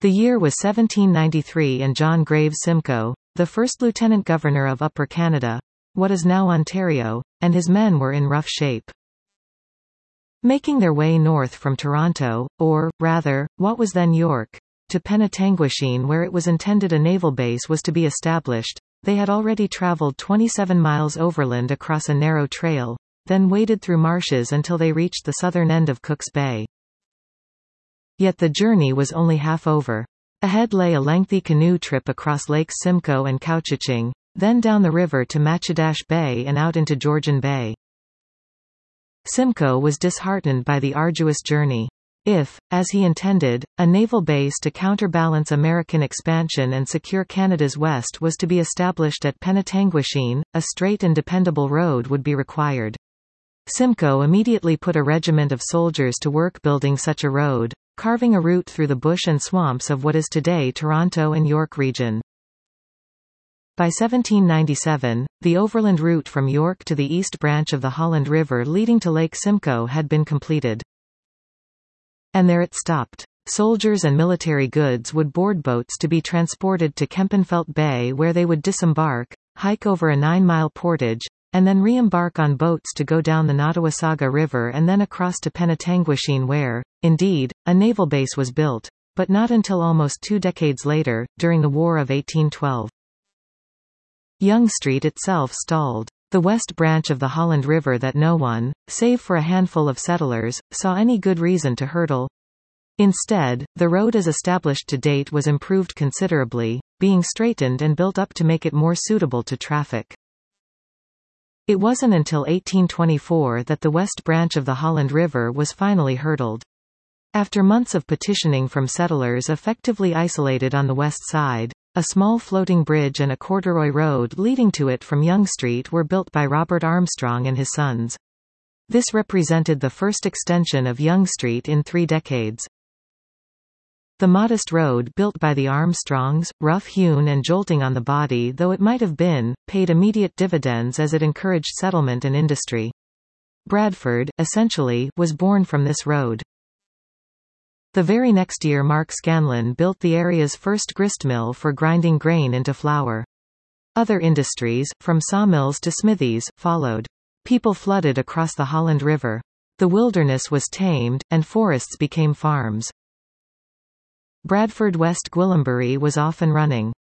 The year was 1793 and John Graves Simcoe, the first Lieutenant Governor of Upper Canada, what is now Ontario, and his men were in rough shape. Making their way north from Toronto, or, rather, what was then York, to Penetanguishene where it was intended a naval base was to be established, they had already travelled 27 miles overland across a narrow trail, then waded through marshes until they reached the southern end of Cook's Bay. Yet the journey was only half over. Ahead lay a lengthy canoe trip across Lakes Simcoe and Couchiching, then down the river to Matchedash Bay and out into Georgian Bay. Simcoe was disheartened by the arduous journey. If, as he intended, a naval base to counterbalance American expansion and secure Canada's west was to be established at Penetanguishene, a straight and dependable road would be required. Simcoe immediately put a regiment of soldiers to work building such a road, carving a route through the bush and swamps of what is today Toronto and York region. By 1797, the overland route from York to the east branch of the Holland River leading to Lake Simcoe had been completed. And there it stopped. Soldiers and military goods would board boats to be transported to Kempenfelt Bay where they would disembark, hike over a 9-mile portage, and then re-embark on boats to go down the Nottawasaga River and then across to Penetanguishene where, indeed, a naval base was built, but not until almost 2 decades later, during the War of 1812. Yonge Street itself stalled. The west branch of the Holland River that no one, save for a handful of settlers, saw any good reason to hurdle. Instead, the road as established to date was improved considerably, being straightened and built up to make it more suitable to traffic. It wasn't until 1824 that the west branch of the Holland River was finally hurdled. After months of petitioning from settlers effectively isolated on the west side, a small floating bridge and a corduroy road leading to it from Yonge Street were built by Robert Armstrong and his sons. This represented the first extension of Yonge Street in 3 decades. The modest road built by the Armstrongs, rough-hewn and jolting on the body though it might have been, paid immediate dividends as it encouraged settlement and industry. Bradford, essentially, was born from this road. The very next year Mark Scanlon built the area's first gristmill for grinding grain into flour. Other industries, from sawmills to smithies, followed. People flooded across the Holland River. The wilderness was tamed, and forests became farms. Bradford West Gwillimbury was off and running.